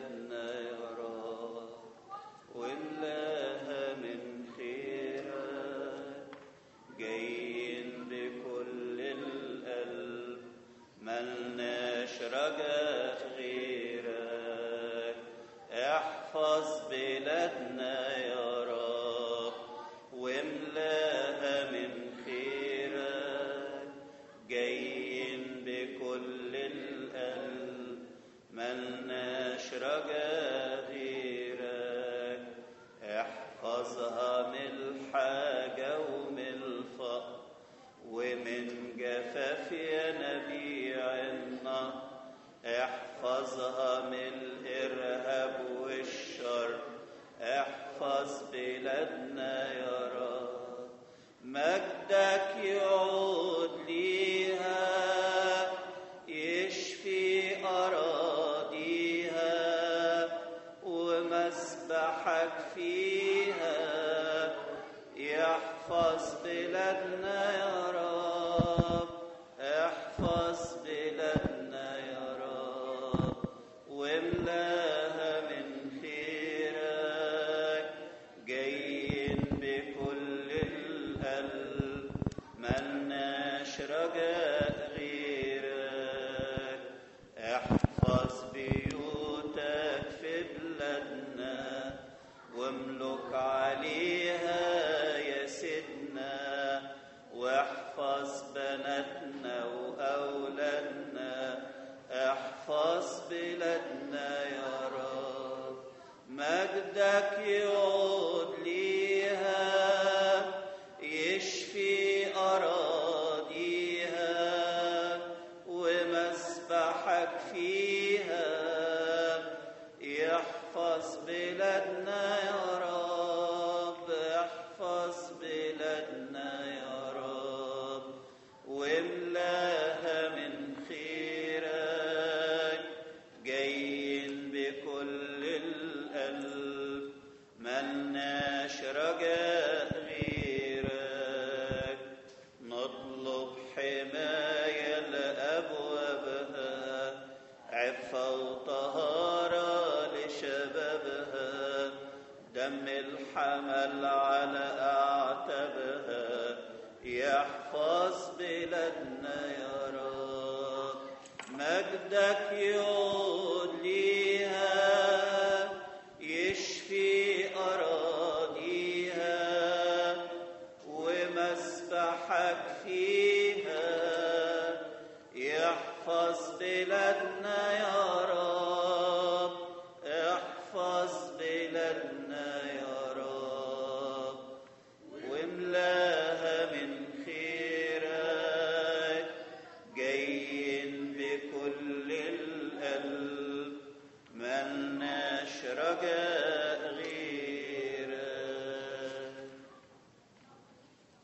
بلادنا يا رب، واملاها من خيرك. جايين بكل القلب ملناش رجاء غيرك. احفظ بلادنا يا رب واملاها من خيرك. جايين بكل القلب ملناش رجاء غيرك. احفظها من الحاجة ومن الفقر ومن جفاف ينابيعنا. احفظها من الإرهاب والشر. احفظ بلادنا يا رب. مجدك يعود ليها يشفي أراضيها، ومسبحك فيها يحفظ بلادنا يا رب. احفظ بلادنا يا رب واملاها من خيرك. جايين بكل القلب ملناش رجاء غيرك. احفظ بيوتك في بلادنا واملك عليها يا سيدنا. واحفظ بناتنا وأولادنا. احفظ بلادنا يا رب. مجدك يعود ليها يشفي أراضيها، ومسبحك فيها يحفظ بلادنا يا رب. احفظ بلادنا يا رب واملاها من خيرك. جايين بكل القلب ملناش رجاء غيرك. نطلب حماية لأبوابها، عفة وطهارة لشبابها. دم الحمل على أعتابها يحفظ بلادنا يا رب. مجدك يعود ليها يشفي أراضيها، ومسبحك فيها يحفظ بلادنا يا رب. احفظ بلادنا يا رب واملاها من خيرك. جايين بكل القلب ملناش رجاء